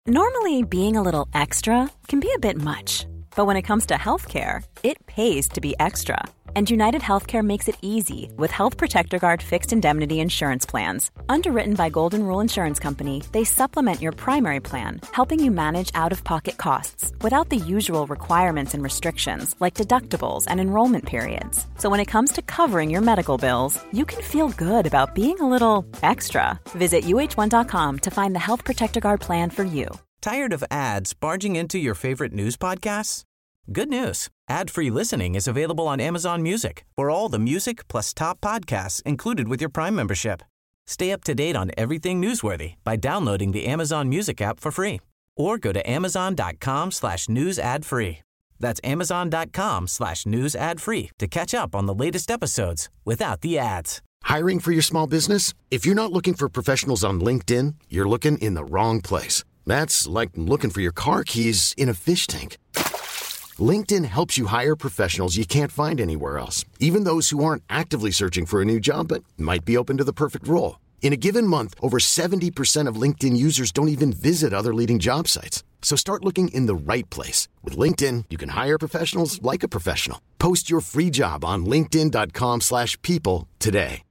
Normally, being a little extra can be a bit much, but when it comes to healthcare, it pays to be extra. And United Healthcare makes it easy with Health Protector Guard fixed indemnity insurance plans. Underwritten by Golden Rule Insurance Company, they supplement your primary plan, helping you manage out-of-pocket costs without the usual requirements and restrictions like deductibles and enrollment periods. So when it comes to covering your medical bills, you can feel good about being a little extra. Visit uh1.com to find the Health Protector Guard plan for you. Tired of ads barging into your favorite news podcasts? Good news. Ad-free listening is available on Amazon Music for all the music plus top podcasts included with your Prime membership. Stay up to date on everything newsworthy by downloading the Amazon Music app for free or go to amazon.com/news ad free. That's amazon.com/news ad free to catch up on the latest episodes without the ads. Hiring for your small business? If you're not looking for professionals on LinkedIn, you're looking in the wrong place. That's like looking for your car keys in a fish tank. LinkedIn helps you hire professionals you can't find anywhere else, even those who aren't actively searching for a new job but might be open to the perfect role. In a given month, over 70% of LinkedIn users don't even visit other leading job sites. So start looking in the right place. With LinkedIn, you can hire professionals like a professional. Post your free job on linkedin.com/people today.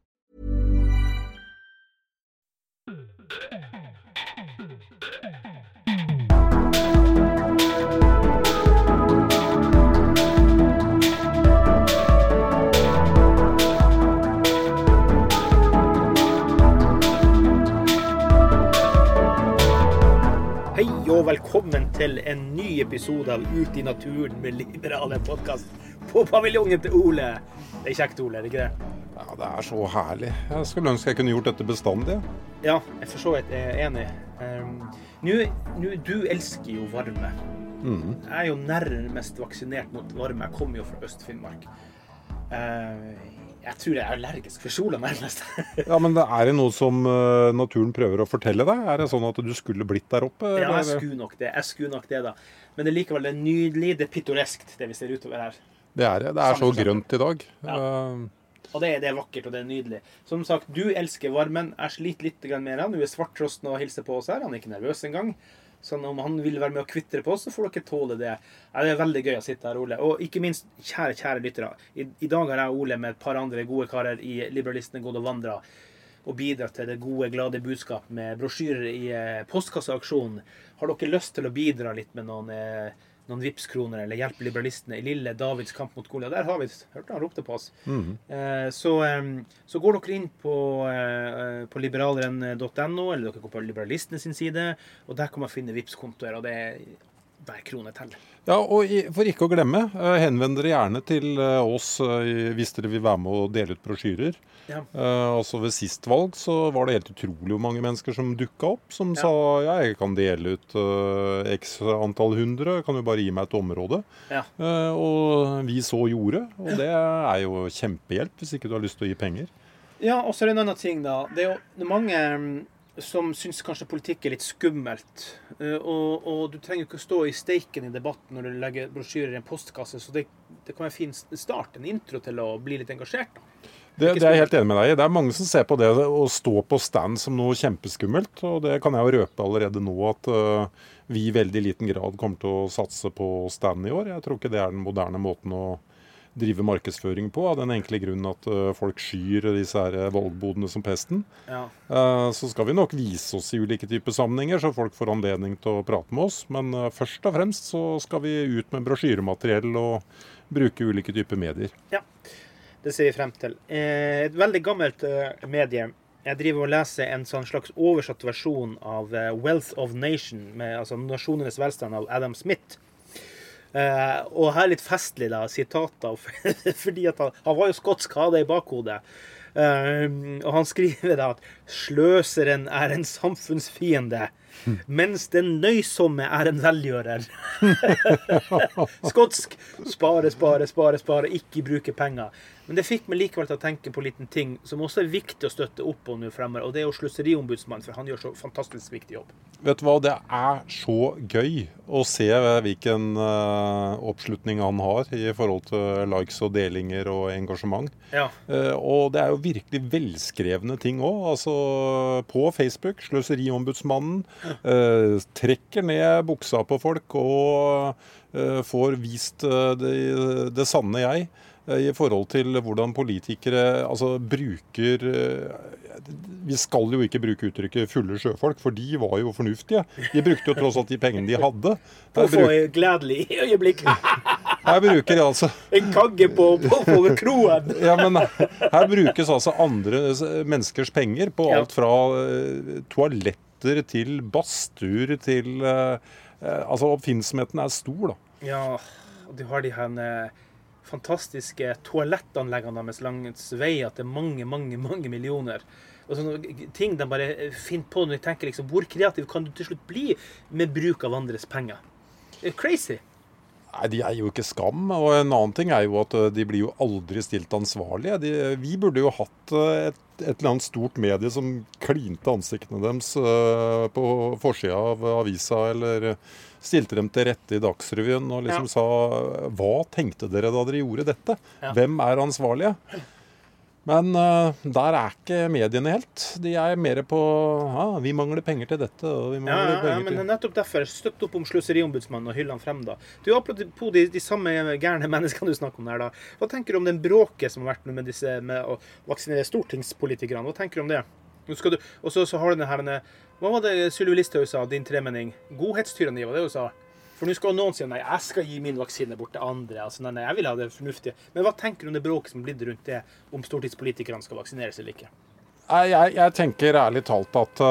Hei og velkommen til en ny episode av Ut I naturen med liberale podcast på paviljongen til Ole. Det kjekt, Ole, er det ikke det? Ja, det så herlig. Jeg skulle ønske jeg kunne gjort dette bestandig. Ja, jeg for så vidt er enig. Du elsker jo varme. Jeg jo nærmest vaksinert mot varme. Jeg kommer jo fra Øst-Finnmark. Jeg tror jeg allergisk for sola nærmest. Ja, men det noe som naturen prøver å fortelle deg? Det sånn at du skulle blitt der oppe? Ja, jeg skulle nok det da. Men det likevel det nydelig, det pittoreskt, det vi ser utover her. Det så grønt I dag. Ja. Og det vakkert, og det nydelig. Som sagt, du elsker varmen. Jeg sliter litt mer. Du svarttrosten og hilser på oss her. Han ikke nervøs en gang. Så om han vil være med å kvittre på oss, så får dere tåle det. Ja, det veldig gøy å sitte her, Ole. Og ikke minst, kjære lyttere. I dag har jeg Ole med et par andre gode karer I Liberalistene gått og vandret og bidratt til det gode, glade budskap med brosjyrer I postkasseaksjonen. Har dere lyst til å bidra litt med noen Vipps-kroner eller hjelpe liberalistene I lille Davids kamp mot Goliat? Der har vi hørt han ropte på oss. Så går dere inn på liberaleren.no, eller dere går på liberalistene sin side, og der kan man finne Vipps-kontoer, og det hver krone til. Ja, og for ikke å glemme, henvend dere gjerne til oss hvis dere vil være med å dele ut brosjyrer. Ja. Altså ved sist valg så var det helt utrolig hvor mange mennesker som dukket opp, som sa, ja, jeg kan dele ut x antall 100, kan du bare gi meg et område. Ja. Og vi så gjorde, og det jo kjempehjelp hvis ikke du har lyst til å gi penger. Ja, og så det en annen ting da. Det jo mange som synes kanskje politikk litt skummelt, og du trenger ikke å stå I steiken I debatten når du legger brosjyrer I en postkasse, så det kan være en fin start, en intro til å bli litt engasjert da. Det jeg helt enig med deg I. Det mange som ser på det å stå på stand som noe kjempeskummelt, og det kan jeg jo røpe allerede nå at vi I veldig liten grad kommer til å satse på stand I år. Jeg tror ikke det den moderne måten å drive markedsføring på, av den enkle grunnen at folk skyr disse her valgbodene som pesten. Ja. Så skal vi nok vise oss I ulike typer sammenhenger, så folk får anledning til å prate med oss, men først og fremst så skal vi ut med brosjyremateriell og bruke ulike typer medier. Ja. Det ser vi frem til. Et veldig gammelt medie. Jeg driver og leser en sånn slags oversatt versjon av Wealth of Nation, altså Nasjonenes velstand av Adam Smith. Og her litt festlig da, sitater, fordi at han var jo skotsk, hadde I bakhodet. Og han skriver da at sløseren en samfunnsfiende, mens den nøysomme en velgjører. Skotsk, spare, ikke bruke penger. Men det fikk meg likevel til å tenke på en liten ting som også viktig å støtte opp på nå fremover, og det jo sløseriombudsmannen, for han gjør så fantastisk viktig jobb. Vet du hva, det så gøy å se hvilken oppslutning han har I forhold til likes og delinger og engasjement. Ja. Og det jo virkelig velskrevne ting også, altså på Facebook, sløseriombudsmannen, trekker ned buksa på folk og får vist det sanne jeg i forhold til hvordan politikere bruker. Vi skal jo ikke bruke uttrykket fulle sjøfolk, for de var jo fornuftige. De brukte jo tross alt de pengene de hadde. På å få gledelig øyeblikk. Her bruker altså en kagge på kroen. Ja, men her brukes altså andre menneskers penger på alt fra toaletter til badstuer til oppfinnsomheten er stor, da. Ja, og du har de her fantastiske toalettanleggene deres langs veier til mange millioner. Og sånne ting de bare finner på når de tenker liksom, hvor kreativ kan du til slutt bli med bruk av andres penger? Det crazy. Nei, de er jo ikke skam, og en annen ting er jo at de blir jo aldri stilt ansvarlige. Vi burde jo hatt et eller annet stort medie som klinte ansiktene deres på forsida av avisa, eller stilte dem til rette i Dagsrevyen og liksom sa, hva tenkte dere da dere gjorde dette? Ja. Hvem er ansvarlige? Men der er ikke mediene helt. De er mer på, vi mangler penger til dette, og vi mangler penger til... Men nettopp derfor, støtt opp om sløseriombudsmannen og hyll han frem da. Du har på de samme gærne menneskene du snakker om her da. Hva tenker du om den bråket som har vært med å vaksinere stortingspolitikerne? Hva tenker du om det? Og så har du den her, hva var det Sylvi Listhaug sa, din tremenning? Godhetstyranni, var det hun sa? For nå skal noen si, nei, jeg skal gi min vaksine bort til andre. Nei, jeg vil ha det fornuftige. Men hva tenker du om det bråket som blir rundt det, om stortingspolitikerne skal vaksineres eller ikke? Jeg tenker ærlig talt at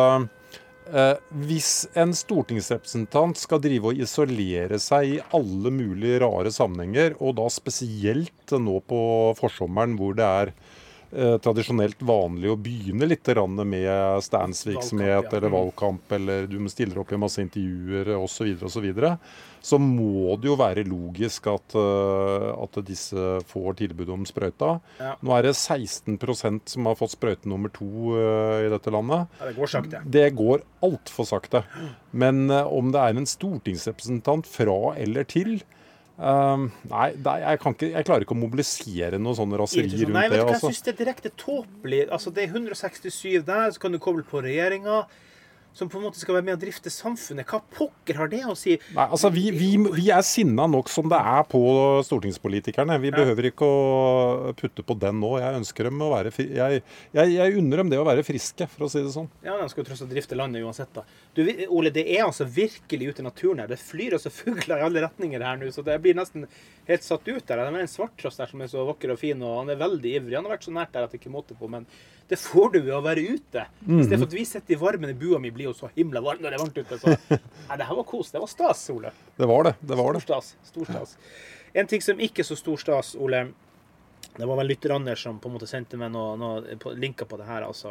hvis en stortingsrepresentant skal drive og isolere seg i alle mulige rare sammenhenger, og da spesielt nå på forsommeren hvor det er tradisjonelt vanlig å begynne litt med standsvirksomhet eller valgkamp, eller du stiller opp i masse intervjuer og så videre, så må det jo være logisk at disse får tilbud om sprøyta. Ja. Nå er det 16% som har fått sprøyte nummer 2 i dette landet. Ja, det går sakte. Det går alt for sakte. Men om det er en stortingsrepresentant fra eller til, nei, jeg klarer ikke å mobilisere noe sånn raseri rundt det. Nei, vet du hva, jeg synes det er direkte tåpelig. Det er 167 der, så kan du koble på regjeringen, som på en måte skal være med å drifte samfunnet. Hva pokker har det å si? Nei, vi er sinna nok som det er på stortingspolitikerne. Vi behøver ikke å putte på den nå. Jeg ønsker dem å være jeg unner dem det å være friske, for å si det sånn. Ja, de skal tross alt drifte landet uansett da. Du, Ole, det er virkelig ute i naturen her. Det flyr fugler i alle retninger her nå, så det blir nesten helt satt ut der. Det er en svarttrost der som er så vakker og fin, og han er veldig ivrig. Han har vært så nært der at det ikke måtte på, men det får du ved å være ute. I stedet for at vi sitter i varmen i bua mi, blir jo så himla varm når det er varmt ute. Så. Nei, det her var kos. Det var stas, Ole. Det var det. Stor stas. En ting som ikke er så stor stas, Ole, det var vel lytterander som på en måte sendte meg noe linker på det her, altså.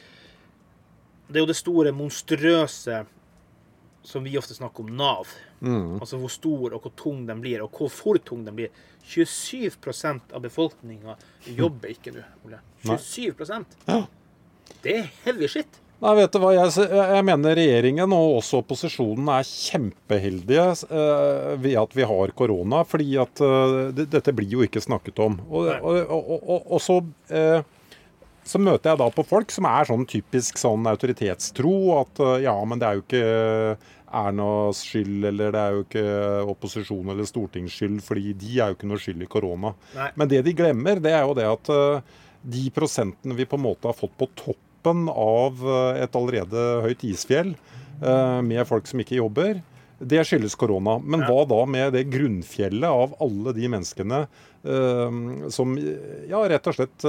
Det er jo det store, monstrøse som vi ofte snakker om, NAV. Altså hvor stor og hvor tung den blir, og hvor for tung den blir. 27% av befolkningen jobber ikke nå, Ole. 27%? Ja. Det er heavy shit. Nei, vet du hva? Jeg mener regjeringen og også opposisjonen er kjempeheldige ved at vi har korona, fordi at dette blir jo ikke snakket om. Og så møter jeg da på folk som er sånn typisk sånn autoritetstro, at ja, men det er jo ikke Ernas skyld, eller det er jo ikke opposisjon eller stortings skyld, fordi de er jo ikke noe skyld i korona. Nei. Men det de glemmer, det er jo det at de prosentene vi på en måte har fått på toppen av et allerede høyt isfjell, med folk som ikke jobber, det skyldes korona. Men hva da med det grunnfjellet av alle de menneskene som rett og slett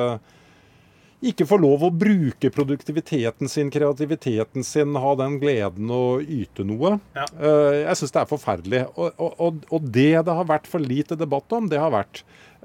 ikke får lov å bruke produktiviteten sin, kreativiteten sin, ha den gleden å yte noe. Ja. Jeg synes det er forferdelig. Og det har vært for lite debatt om, det har vært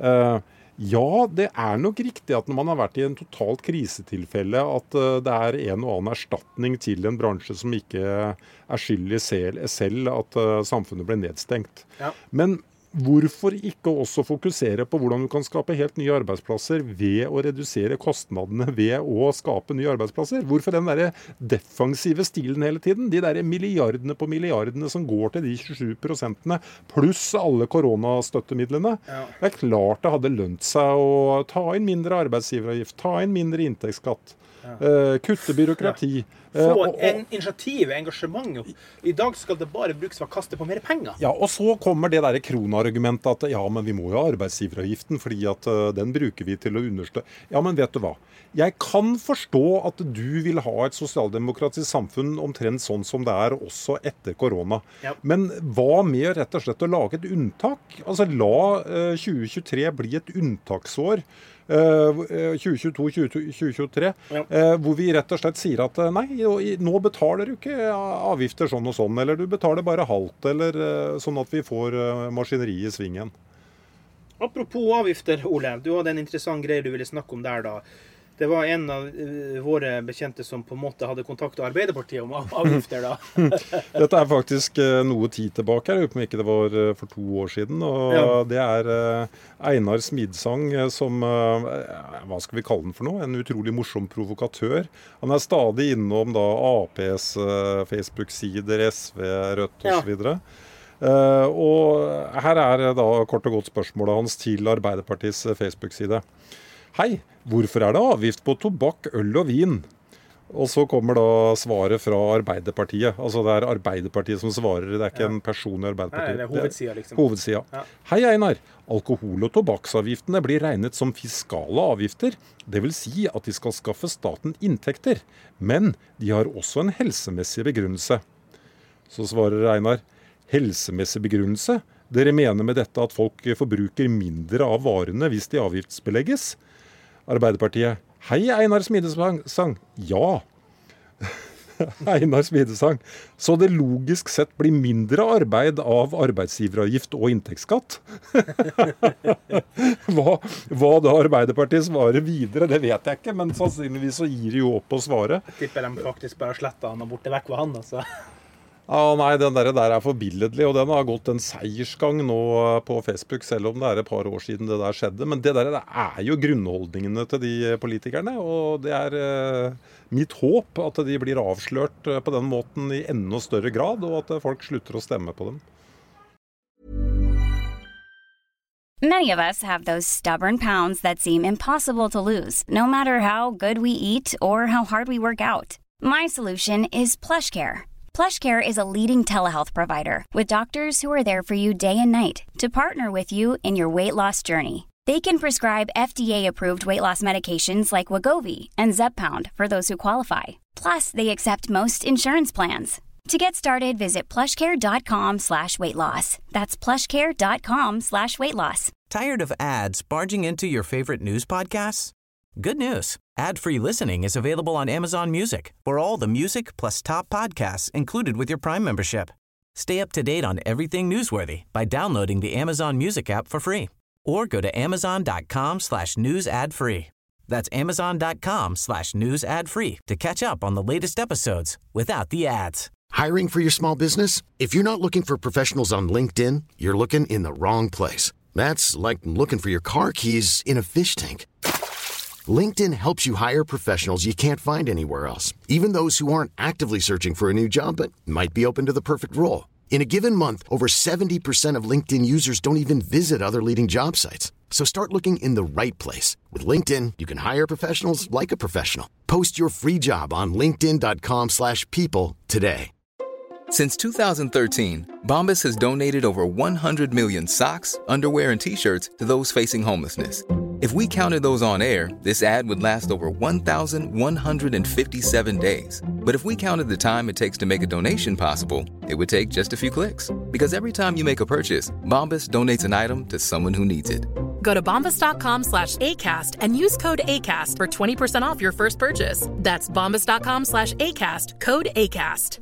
det er nok riktig at når man har vært i en totalt krisetilfelle, at det er en og annen erstatning til en bransje som ikke er skyldig selv at samfunnet ble nedstengt. Ja. Men hvorfor ikke også fokusere på hvordan du kan skape helt nye arbeidsplasser ved å redusere kostnadene ved å skape nye arbeidsplasser? Hvorfor den der defensive stilen hele tiden? De der milliardene på milliardene som går til de 27% pluss alle koronastøttemidlene. Ja. Det er klart det hadde lønt seg å ta inn mindre arbeidsgiveravgift, ta inn mindre inntektsskatt. Kutte byråkrati. Få initiativ, engasjement. I dag skal det bare brukes for å kaste på mer penger. Ja, og så kommer det der kronargumentet at ja, men vi må jo ha arbeidsgiveravgiften, fordi at den bruker vi til å understøtte. Ja, men vet du hva? Jeg kan forstå at du vil ha et sosialdemokratisk samfunn omtrent sånn som det er også etter korona. Ja. Men hva med rett og slett å lage et unntak? Altså la 2023 bli et unntaksår. 2022-2023, hvor vi rett og slett sier at nei, nå betaler du ikke avgifter sånn og sånn, eller du betaler bare halvt, eller sånn at vi får maskineriet i svingen. Apropos avgifter, Ole, du hadde en interessant greie du ville snakke om der da. Det var en av våre bekjente som på en måte hadde kontakt med Arbeiderpartiet om avgifter da. Dette er faktisk noe tid tilbake, jeg lurer på om ikke det var for 2 år siden, og det er Einar Smidsang som, hva skal vi kalle den for noe? En utrolig morsom provokatør. Han er stadig innom da APs Facebook-sider, SV, Rødt og så videre. Og her er da kort og godt spørsmålet hans til Arbeiderpartiets Facebook-side. Hei, hvorfor er det avgift på tobakk, øl og vin? Og så kommer da svaret fra Arbeiderpartiet. Altså det er Arbeiderpartiet som svarer, det er ikke en person i Arbeiderpartiet. Nei, det er hovedsida liksom. Hovedsida. Ja. Hei Einar, alkohol- og tobakksavgiftene blir regnet som fiskale avgifter. Det vil si at de skal skaffe staten inntekter. Men de har også en helsemessig begrunnelse. Så svarer Einar, helsemessig begrunnelse? Dere mener med dette at folk forbruker mindre av varene hvis de avgiftsbelegges? Arbeiderpartiet. Hei, Einar Smidesang. Ja. Einar Smidesang. Så det logisk sett blir mindre arbeid av arbeidsgiveravgift og inntektsskatt? Hva da Arbeiderpartiet svarer videre, det vet jeg ikke, men sannsynligvis så gir de jo opp å svare. Jeg tipper de faktisk bare sletta han og borte vekk ved han, altså. Ja, nei, den der er forbilledlig, og den har gått en seiersgang nå på Facebook, selv om det er et par år siden det der skjedde. Men det er jo grunnholdningene til de politikerne, og det er mitt håp at de blir avslørt på den måten i enda større grad, og at folk slutter å stemme på dem. Many of us have those stubborn pounds that seem impossible to lose, no matter how good we eat or how hard we work out. My solution is PlushCare. PlushCare is a leading telehealth provider with doctors who are there for you day and night to partner with you in your weight loss journey. They can prescribe FDA-approved weight loss medications like Wegovy and Zepbound for those who qualify. Plus, they accept most insurance plans. To get started, visit plushcare.com/weightloss. That's plushcare.com/weightloss. Tired of ads barging into your favorite news podcasts? Good news. Ad-free listening is available on Amazon Music for all the music plus top podcasts included with your Prime membership. Stay up to date on everything newsworthy by downloading the Amazon Music app for free or go to amazon.com/news ad free. That's amazon.com/news ad free to catch up on the latest episodes without the ads. Hiring for your small business? If you're not looking for professionals on LinkedIn, you're looking in the wrong place. That's like looking for your car keys in a fish tank. LinkedIn helps you hire professionals you can't find anywhere else, even those who aren't actively searching for a new job but might be open to the perfect role. In a given month, over 70% of LinkedIn users don't even visit other leading job sites. So start looking in the right place. With LinkedIn, you can hire professionals like a professional. Post your free job on linkedin.com/people today. Since 2013, Bombas has donated over 100 million socks, underwear, and T-shirts to those facing homelessness. If we counted those on air, this ad would last over 1,157 days. But if we counted the time it takes to make a donation possible, it would take just a few clicks. Because every time you make a purchase, Bombas donates an item to someone who needs it. Go to bombas.com/ACAST and use code ACAST for 20% off your first purchase. That's bombas.com/ACAST, code ACAST.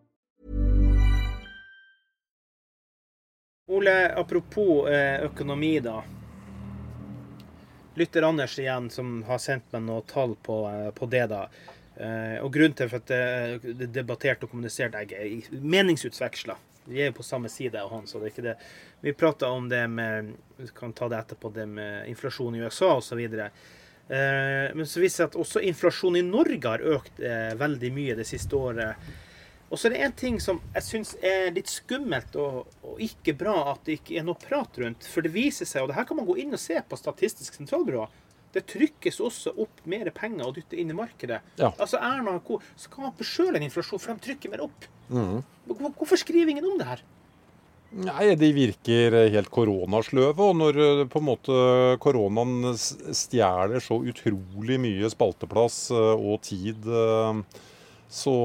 Ole, apropos økonomi da. Lytter Anders igjen som har sendt meg noen tall på det da. Og grunnen til at det debattert og kommunisert er meningsutvekslet. Vi er jo på samme side av han, så det er ikke det. Vi pratet om det med, vi kan ta det etterpå, det med inflasjon i USA og så videre. Men så viser det at også inflasjon i Norge har økt veldig mye det siste året. Og så er det en ting som jeg synes er litt skummelt og ikke bra at det ikke er noe prat rundt. For det viser seg, og det her kan man gå inn og se på Statistisk sentralbyrå, det trykkes også opp mer penger og dytter inn i markedet. Ja. Altså Erna skaper selv en inflasjon, for de trykker mer opp. Hvorfor skriver ingen om det her? Nei, de virker helt koronasløve, og når på en måte koronaen stjeler så utrolig mye spalteplass og tid, så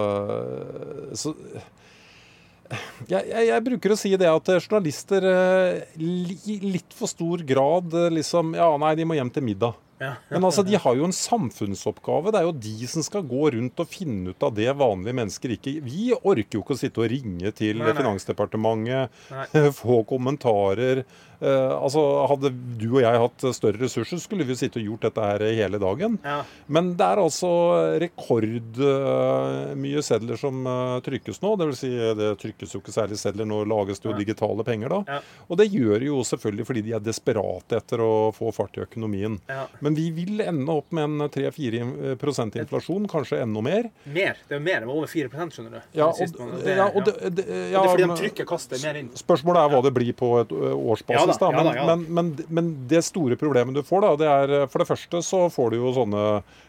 jeg bruker å si det at journalister i litt for stor grad liksom, ja, nei, de må hjem til middag. Men altså, de har jo en samfunnsoppgave. Det er jo de som skal gå rundt og finne ut av det vanlige mennesker ikke. Vi orker jo ikke å sitte og ringe til Finansdepartementet, få kommentarer. Altså, hadde du og jeg hatt større ressurser, skulle vi sitte og gjort dette her hele dagen. Men det er altså rekordmye sedler som trykkes nå. Det vil si, det trykkes jo ikke særlig sedler, nå lages det jo digitale penger da. Og det gjør jo selvfølgelig fordi de er desperate etter å få fart i økonomien. Men vi vil ende opp med en 3-4% inflasjon, kanskje enda mer. Mer? Det er mer, det var over 4%, skjønner du. Det er fordi de trykker kastet mer inn. Spørsmålet er hva det blir på et årsbasis da. Men det store problemet du får da, det er, for det første så får du jo sånne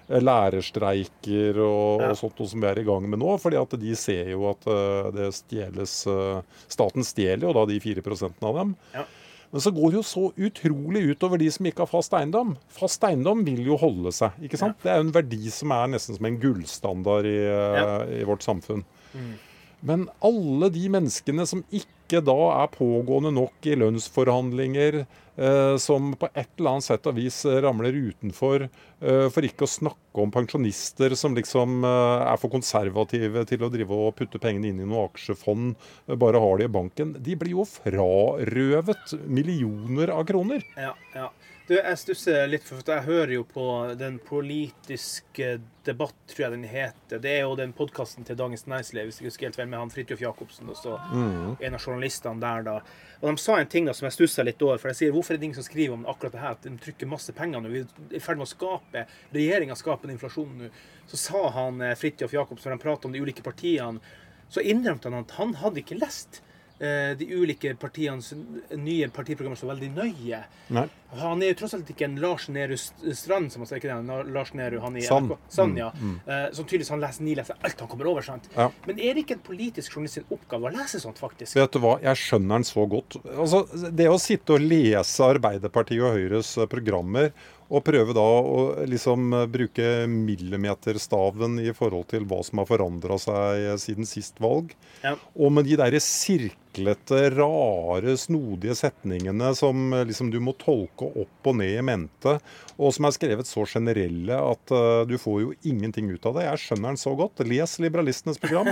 lærerstreiker og sånt som vi er i gang med nå, fordi at de ser jo at det stjeles, staten stjeler jo da de 4% av dem. Men så går det jo så utrolig utover de som ikke har fast eiendom. Fast eiendom vil jo holde seg, ikke sant? Det er jo en verdi som er nesten som en gullstandard i vårt samfunn. Men alle de menneskene som ikke da er pågående nok i lønnsforhandlinger, som på et eller annet sett og vis ramler utenfor, for ikke å snakke om pensjonister som liksom er for konservative til å drive og putte pengene inn i noen aksjefond, bare har de i banken. De blir jo frarøvet millioner av kroner. Du, jeg stusser litt, for jeg hører jo på den politiske debatt, tror jeg den heter. Det er jo den podcasten til Dagens Næringsliv, hvis jeg husker helt vel, med han Fridtjof Jacobsen, og så en av journalistene der da. Og de sa en ting da som jeg stusser litt over, for jeg sier, hvorfor er det ingen som skriver om akkurat det her, at de trykker masse penger nå, vi er i ferd med å skape, regjeringen skaper en inflasjon nå. Så sa han Fridtjof Jacobsen, når han pratet om de ulike partiene, så innrømte han at han hadde ikke lest de ulike partienes nye partiprogrammer så veldig nøye. Han er jo tross alt ikke en Lars Nehru Strand, som han sier, ikke det, Lars Nehru, han i Sand, ja. Som tydeligvis han leser alt han kommer over, sant? Men er det ikke en politisk journalist sin oppgave å lese sånt, faktisk? Vet du hva, jeg skjønner den så godt. Altså, det å sitte og lese Arbeiderpartiet og Høyres programmer, og prøve da å liksom bruke millimeterstaven i forhold til hva som har forandret seg siden sist valg. Og med de der sirklete, rare, snodige setningene som liksom du må tolke opp og ned i mente, og som er skrevet så generelle at du får jo ingenting ut av det. Jeg skjønner den så godt. Les liberalistenes program.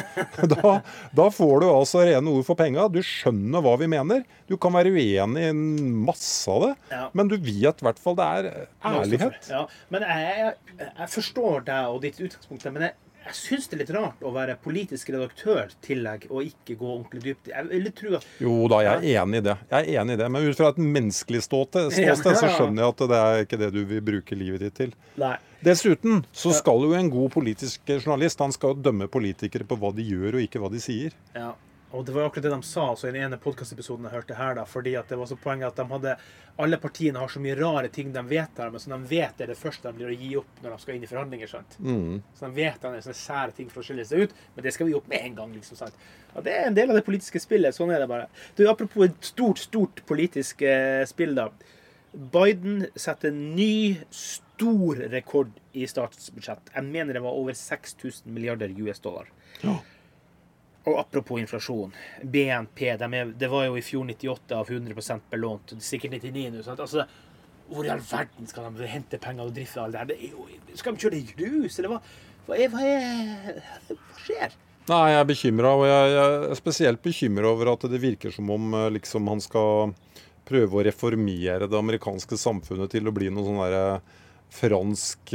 Da får du altså rene ord for penger. Du skjønner hva vi mener. Du kan være uenig i en masse av det, men du vet i hvert fall det er ærlighet. Men jeg forstår deg og ditt utgangspunkt, men jeg synes det er litt rart å være politisk redaktør tillegg og ikke gå ordentlig dypt. Jeg vil tro at... Jo da, jeg er enig i det. Men ut fra et menneskelig ståsted så skjønner jeg at det er ikke det du vil bruke livet ditt til. Dessuten så skal jo en god politisk journalist, han skal dømme politikere på hva de gjør og ikke hva de sier. Og det var akkurat det de sa så i den ene podcastepisoden jeg hørte her da, fordi at det var så poenget at de hadde, alle partiene har så mye rare ting de vet her, men som de vet det første de blir å gi opp når de skal inn i forhandlinger, sant? Så de vet at det er sånne sære ting for å skille seg ut, men det skal vi opp med en gang, liksom, sant? Og det er en del av det politiske spillet, sånn er det bare. Du, apropos et stort politisk spill da. Biden setter en ny stor rekord i statsbudsjett. Jeg mener det var over 6.000 milliarder US-dollar. Og apropos inflasjon, BNP, det var jo i fjor 98 av 100% belånt, sikkert 99 nå, sant? Altså, hvor i all verden skal de hente penger og drifte alt det her? Skal de kjøre det i grus, eller hva skjer? Nei, jeg er bekymret, og jeg er spesielt bekymret over at det virker som om liksom, han skal prøve å reformere det amerikanske samfunnet til å bli noe sånn der fransk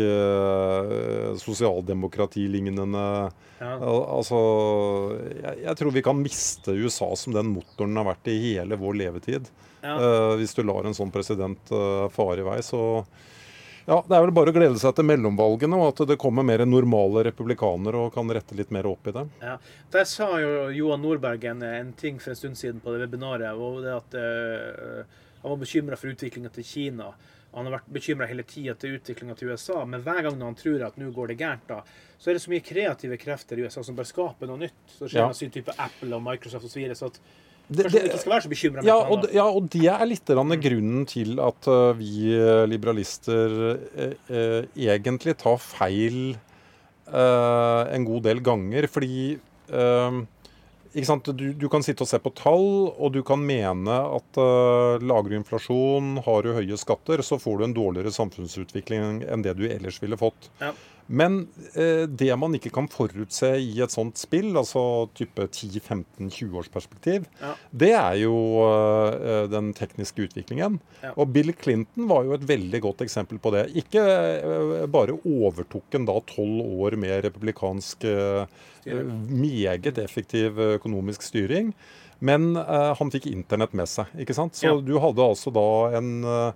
sosialdemokrati-lignende. Altså, jeg tror vi kan miste USA som den motoren har vært i hele vår levetid. Hvis du lar en sånn president fare i vei, så det er vel bare å glede seg til mellomvalgene, og at det kommer mer normale republikanere og kan rette litt mer opp i det. Der sa jo Johan Nordberg en ting for en stund siden på det webinaret, og det at han var bekymret for utviklingen til Kina. Han har vært bekymret hele tiden til utviklingen til USA, men hver gang han tror at nå går det gærent da, så er det så mye kreative krefter i USA som bare skaper noe nytt. Så skjer det sånn type Apple og Microsoft og så videre, så at kanskje man ikke skal være så bekymret med og det er litt grunnen til at vi liberalister egentlig tar feil en god del ganger, fordi ikke sant? Du kan sitte og se på tall, og du kan mene at lager du inflasjon, har du høye skatter, så får du en dårligere samfunnsutvikling enn det du ellers ville fått. Ja. Men det man ikke kan forutse i et sånt spill, altså type 10-15-20 års perspektiv, det er jo den tekniske utviklingen. Ja. Og Bill Clinton var jo et veldig godt eksempel på det. Ikke bare overtok en da 12 år med republikansk meget effektiv økonomisk styring, men han fikk internett med seg, ikke sant? Så du hadde altså da en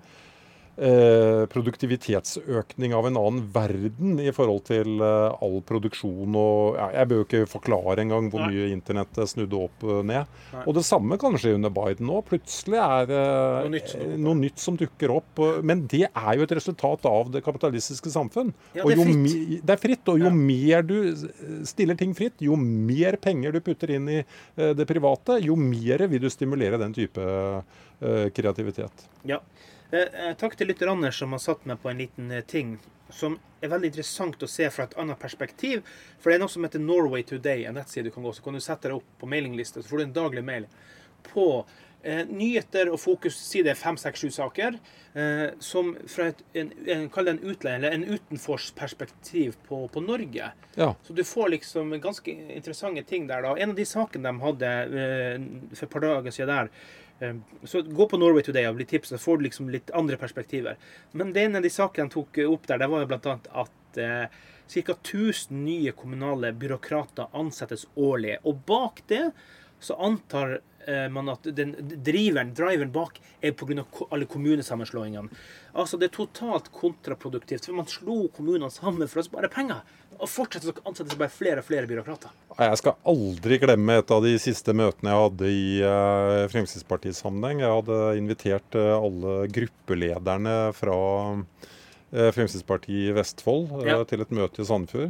produktivitetsøkning av en annen verden i forhold til all produksjon og jeg bør jo ikke forklare engang hvor mye internett snudde opp ned. Og det samme kan skje under Biden nå. Plutselig er noe nytt som dukker opp. Men det er jo et resultat av det kapitalistiske samfunn. Ja, det er fritt. Det er fritt, og jo mer du stiller ting fritt, jo mer penger du putter inn i det private, jo mer vil du stimulere den type kreativitet. Ja. Takk til lytterne som har satt meg på en liten ting som er veldig interessant å se fra et annet perspektiv, for det er noe som heter Norway Today, en nettside du kan gå, så kan du sette deg opp på mailingliste, så får du en daglig mail på nyheter og fokus, si det 5-6-7 saker, som fra kall det en utleie, eller en utenforsperspektiv på Norge. Ja. Så du får liksom ganske interessante ting der da. En av de sakene de hadde for et par dager siden der, så gå på Norway Today og bli tipset, så får du liksom litt andre perspektiver. Men det ene av de sakene de tok opp der, det var jo blant annet at ca. 1000 nye kommunale byråkrater ansettes årlig. Og bak det så antar man at driveren bak er på grunn av alle kommunesammenslåingene. Altså det er totalt kontraproduktivt, for man slo kommunene sammen for å spare penger. Og fortsetter å ansette seg bare flere og flere byråkrater. Jeg skal aldri glemme et av de siste møtene jeg hadde i Fremskrittspartiets sammenheng. Jeg hadde invitert alle gruppelederne fra Fremskrittspartiet i Vestfold til et møte i Sandefjord.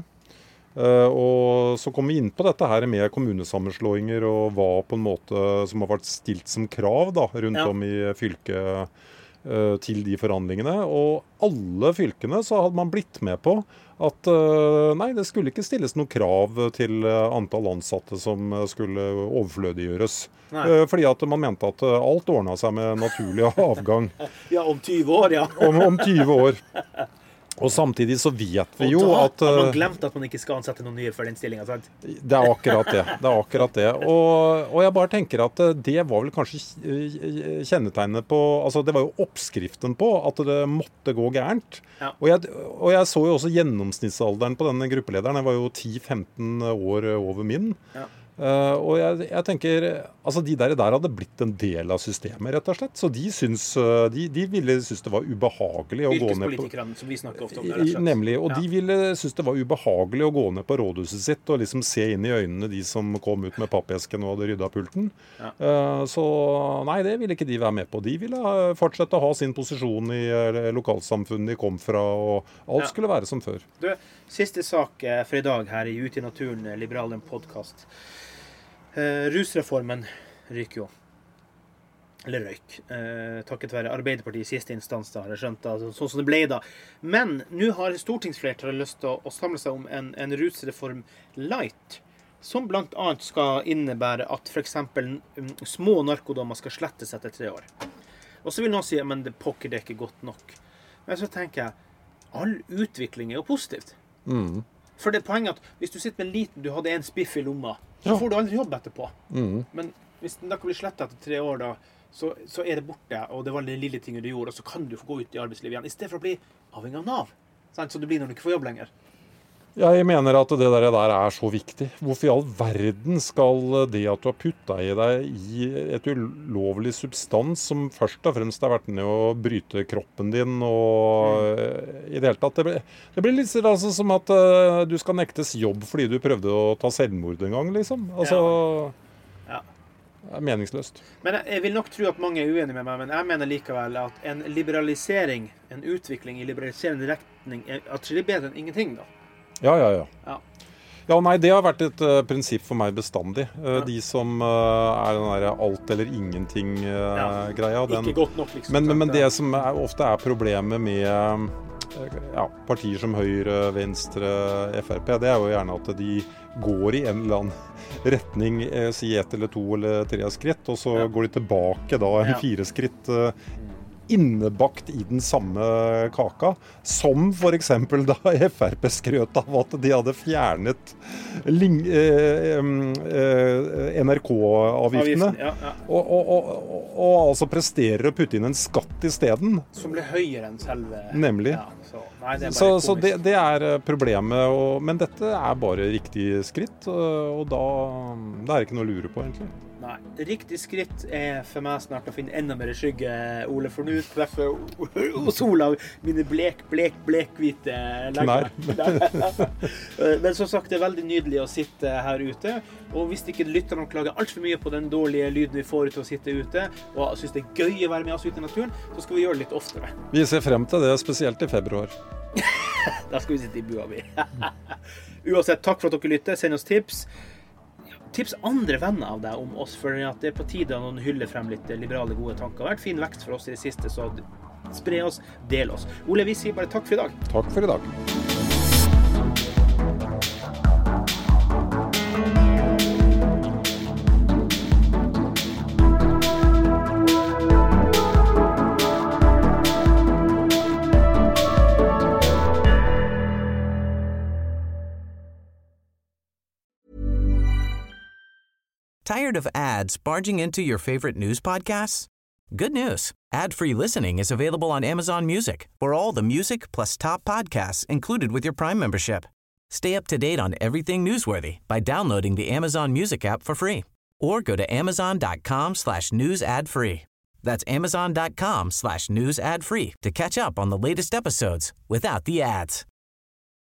Og så kom vi inn på dette her med kommunesammenslåinger og hva på en måte som har vært stilt som krav da, rundt om i fylket til de forhandlingene. Og alle fylkene så hadde man blitt med på at nei, det skulle ikke stilles noe krav til antall ansatte som skulle overflødiggjøres. Fordi at man mente at alt ordnet seg med naturlig avgang. Ja, om 20 år, ja. Om 20 år. Og samtidig så vet vi jo at man glemte at man ikke skal ansette noen nye for den stillingen, sant? Det er akkurat det. Og jeg bare tenker at det var vel kanskje kjennetegnet på, altså det var jo oppskriften på at det måtte gå gærent. Ja. Og jeg så jo også gjennomsnittsalderen på denne gruppelederen, den var jo 10-15 år over min. Ja. Og jeg tenker, altså de der hadde blitt en del av systemet, rett og slett. Så de ville synes det var ubehagelig å gå ned på... Yrkespolitikerne, som vi snakker ofte om, rett og slett. Nemlig, og de ville synes det var ubehagelig å gå ned på rådhuset sitt og liksom se inn i øynene de som kom ut med pappesken og hadde ryddet pulten. Ja. Så nei, det ville ikke de være med på. De ville fortsette å ha sin posisjon i lokalsamfunnet de kom fra, og alt skulle være som før. Du, siste sak for i dag her i Ute i naturen, Liberalen podcast. Rusreformen ryker jo. Eller røyk. Takket være Arbeiderpartiet i siste instans da, har jeg skjønt da, sånn som det ble da. Men nå har stortingsflertallet lyst til å samle seg om en rusreform light, som blant annet skal innebære at for eksempel små narkodommer skal slettes etter 3 år. Og så vil noen si, men det er ikke godt nok. Men så tenker jeg, all utvikling er jo positivt. For det er poenget at hvis du sitter med en liten, du hadde en spiff i lomma, så får du aldri jobb etterpå. Men hvis den da kan bli slettet etter 3 år da, så er det borte, og det var den lille tingen du gjorde, og så kan du få gå ut i arbeidslivet igjen, i stedet for å bli avhengig av Nav. Så det blir når du ikke får jobb lenger. Jeg mener at det der er så viktig. Hvorfor i all verden skal det at du har puttet i deg i et ulovlig substans som først og fremst har vært med å bryte kroppen din, og i det hele tatt, det blir litt altså, som at du skal nektes jobb fordi du prøvde å ta selvmord en gang, liksom. Altså, meningsløst. Men jeg vil nok tro at mange er uenige med meg, men jeg mener likevel at en liberalisering, en utvikling i liberaliserende retning, er atskillig bedre enn ingenting, da. Ja. Ja, nei, det har vært et prinsipp for meg bestandig. De som er den der alt eller ingenting-greia. Ikke godt nok, liksom. Men det som ofte er problemet med partier som Høyre, Venstre, FrP, det er jo gjerne at de går i en eller annen retning, si 1 eller 2 eller 3 skritt, og så går de tilbake da 4 skritt innebakt i den samme kaka, som for eksempel da FrP skrøt av at de hadde fjernet NRK-avgiftene, og altså presterer å putte inn en skatt i stedet. Som ble høyere enn selve... Nemlig. Så det er problemet, men dette er bare riktig skritt, og da det er ikke noe å lure på, egentlig. Nei, riktig skritt er for meg snart å finne enda mer skygge, Ole, for nå treffer sola mine blekhvite legger. Men som sagt, det er veldig nydelig å sitte her ute, og hvis ikke lytterne klager alt for mye på den dårlige lyden vi får ut å sitte ute, og synes det er gøy å være med oss ute i naturen, så skal vi gjøre det litt oftere. Vi ser frem til det, spesielt i februar. Da skal vi sitte i bua vi. Uansett, takk for at dere lytter, send oss tips. Tips andre venner av deg om oss, for at det er på tide å hylle frem litt liberale gode tanker. Det har vært fin vekst for oss i det siste, så spre oss, del oss. Ole, vi sier bare takk for i dag. Takk for i dag. Tired of ads barging into your favorite news podcasts? Good news. Ad-free listening is available on Amazon Music for all the music plus top podcasts included with your Prime membership. Stay up to date on everything newsworthy by downloading the Amazon Music app for free or go to amazon.com/news ad free. That's amazon.com/news ad free to catch up on the latest episodes without the ads.